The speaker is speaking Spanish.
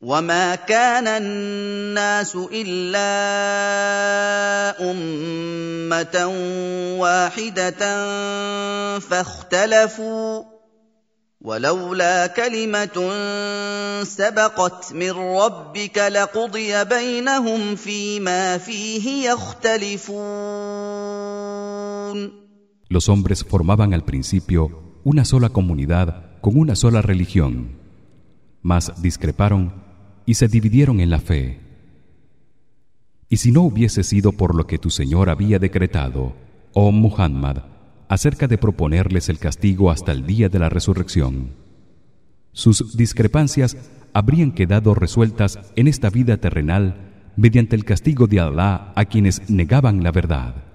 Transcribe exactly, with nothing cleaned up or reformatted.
وما كان الناس إلا أمة واحدة فاختلفوا ولولا كلمة سبقت من ربك لقضي بينهم فيما فيه يختلفون. Los hombres formaban al principio una sola comunidad con una sola religión, mas discreparon y se dividieron en la fe. Y si no hubiese sido por lo que tu Señor había decretado, oh Muhammad, acerca de proponerles el castigo hasta el día de la resurrección, sus discrepancias habrían quedado resueltas en esta vida terrenal mediante el castigo de Allah a quienes negaban la verdad.